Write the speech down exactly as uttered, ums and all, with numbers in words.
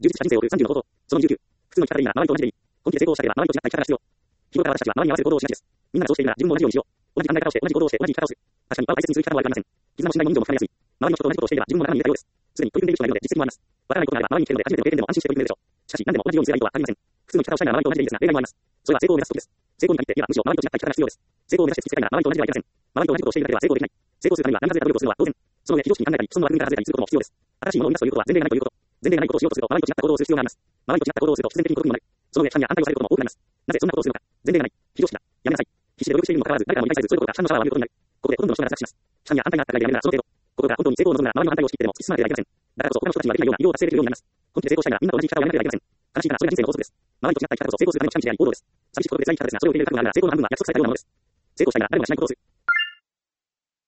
充実した人生を送るさんじゅうの行動。そのにじゅうきゅう。普通の生き方でいいなら周りと同じでいい。本気で成功したければ周りと違った生き方が必要。日頃から私たちは周りに合わせる行動をしがちです。みんながそうしているなら自分も同じようにしよう。同じ考え方をして、同じ行動をして、同じ生き方をする。確かに、場を大切にする生き方は悪くありません。絆も信頼も人情も深めやすい。周りの人と同じことをしていれば自分も仲間に入れたようです。すでに取り組んでいる人がいるので実績もあります。わからないことがあれば周りに来ているので初めての経験でも安心して取り組めるでしょう。しかし、何でも同じようにすればいいとは限りません。普通の生き方をしたいなら周りと同じでいいですが、例外もあります。それは成功を目指す時です。成功に限って言えばむしろ周りと違った生き方が必要です。成功を目指して突きつけたいなら周りと同じではいけません。周りと同じことをしているだけでは成功できない。成功するためには何かずれた努力をするのは当然。その上、非常識に考えたり、その枠組みから外れたりすることも必要です。新しいものを生み出すということは前例がないということ。前例がないことをしようとすると、周りと違った行動をする必要があります。周りと違った行動をすると必然的に孤独にもなる。その上、他人や反対をされることも多くなります。なぜそんなことをするのか。前例がない。非常識だ。やめなさい。必死で努力しているにもかかわらず、誰からも理解されず、そういうことが反のシャワーを浴びることになる。ここでほとんどの人が脱落します。批判や反対があったからやめるならその程度。ここが本当に成功を望むなら周りの反対を押し切ってでも突き進まなければいけません。だからこそ他の人たちにはできないような偉業を達成できるようになります。本気で成功したいならみんなと同じ生き方をやらなければいけません。悲しいかな、それが人生の法則です。周りと違った生き方こそ成功するための近道であり行動です。寂しいことで辛い生き方ですが、それを受け入れる覚悟があるなら成功の半分は約束されたようなものです。成功したいなら誰もがしないことをする。